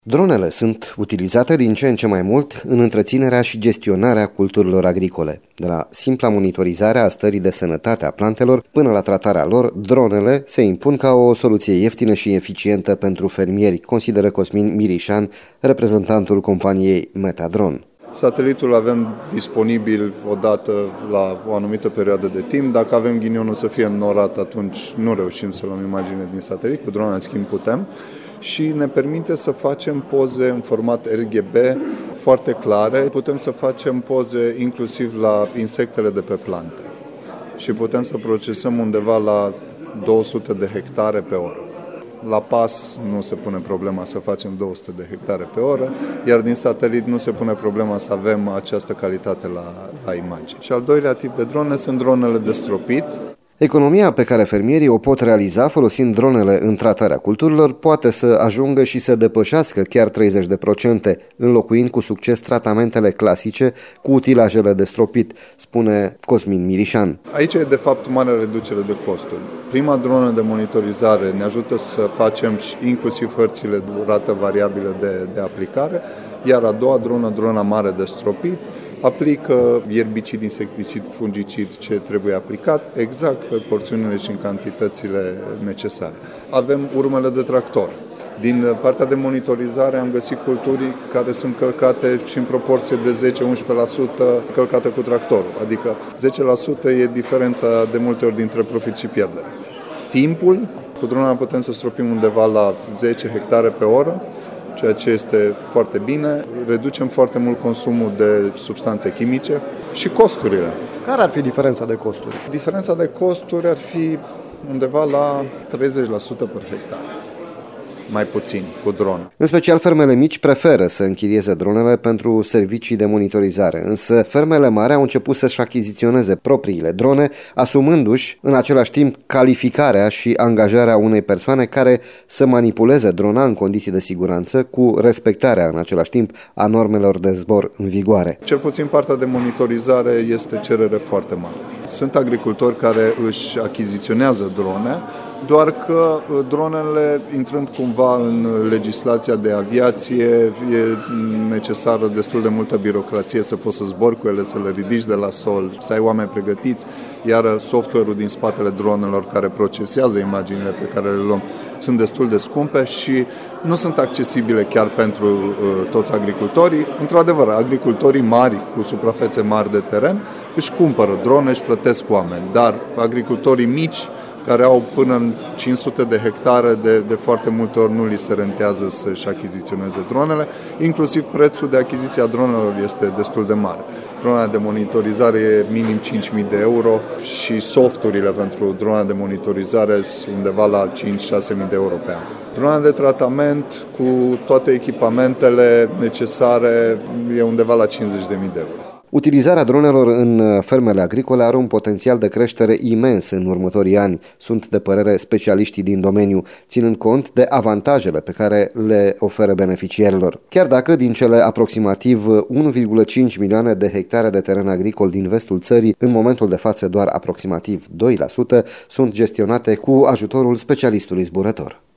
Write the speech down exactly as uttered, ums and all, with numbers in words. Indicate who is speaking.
Speaker 1: Dronele sunt utilizate din ce în ce mai mult în întreținerea și gestionarea culturilor agricole. De la simpla monitorizare a stării de sănătate a plantelor până la tratarea lor, dronele se impun ca o soluție ieftină și eficientă pentru fermieri, consideră Cosmin Mirișan, reprezentantul companiei Metadron.
Speaker 2: Satelitul avem disponibil odată la o anumită perioadă de timp. Dacă avem ghinionul să fie înnorat, atunci nu reușim să luăm imagine din satelit. Cu drona, în schimb, putem. Și ne permite să facem poze în format R G B foarte clare. Putem să facem poze inclusiv la insectele de pe plante. Și putem să procesăm undeva la două sute de hectare pe oră. La pas nu se pune problema să facem două sute de hectare pe oră, iar din satelit nu se pune problema să avem această calitate la, la imagine. Și al doilea tip de drone sunt dronele de stropit.
Speaker 1: Economia pe care fermierii o pot realiza folosind dronele în tratarea culturilor poate să ajungă și să depășească chiar treizeci de procente, înlocuind cu succes tratamentele clasice cu utilajele de stropit, spune Cosmin Mirișan.
Speaker 2: Aici e de fapt o mare reducere de costuri. Prima dronă de monitorizare ne ajută să facem inclusiv hărțile de rată variabilă de, de aplicare, iar a doua dronă, drona mare de stropit, aplică ierbicid, insecticid, fungicid ce trebuie aplicat exact pe porțiunile și în cantitățile necesare. Avem urmele de tractor. Din partea de monitorizare am găsit culturi care sunt călcate și în proporție de zece-unsprezece la sută călcate cu tractorul, adică zece la sută e diferența de multe ori dintre profit și pierdere. Timpul, cu drona putem să stropim undeva la zece hectare pe oră, ceea ce este foarte bine. Reducem foarte mult consumul de substanțe chimice și costurile.
Speaker 1: Care ar fi diferența de costuri?
Speaker 2: Diferența de costuri ar fi undeva la treizeci la sută per hectar. Mai puțin cu dronă.
Speaker 1: În special fermele mici preferă să închirieze dronele pentru servicii de monitorizare, însă fermele mari au început să-și achiziționeze propriile drone, asumându-și în același timp calificarea și angajarea unei persoane care să manipuleze drona în condiții de siguranță, cu respectarea în același timp a normelor de zbor în vigoare.
Speaker 2: Cel puțin partea de monitorizare este cerere foarte mare. Sunt agricultori care își achiziționează drone, doar că dronele, intrând cumva în legislația de aviație, e necesară destul de multă birocrație să poți să zbori cu ele, să le ridici de la sol, să ai oameni pregătiți, iar software-ul din spatele dronelor care procesează imaginile pe care le luăm sunt destul de scumpe și nu sunt accesibile chiar pentru uh, toți agricultorii. Într-adevăr, agricultorii mari cu suprafețe mari de teren își cumpără drone, își plătesc oameni, dar agricultorii mici care au până în cinci sute de hectare, de, de foarte multe ori nu li se rentează să-și achiziționeze dronele. Inclusiv prețul de achiziție a dronelor este destul de mare. Drona de monitorizare e minim cinci mii de euro și softurile pentru drona de monitorizare sunt undeva la cinci-șase mii de euro pe an. Drona de tratament cu toate echipamentele necesare e undeva la cincizeci de mii de euro.
Speaker 1: Utilizarea dronelor în fermele agricole are un potențial de creștere imens în următorii ani, sunt de părere specialiștii din domeniu, ținând cont de avantajele pe care le oferă beneficiarilor. Chiar dacă din cele aproximativ unu virgulă cinci milioane de hectare de teren agricol din vestul țării, în momentul de față doar aproximativ doi la sută sunt gestionate cu ajutorul specialistului zburător.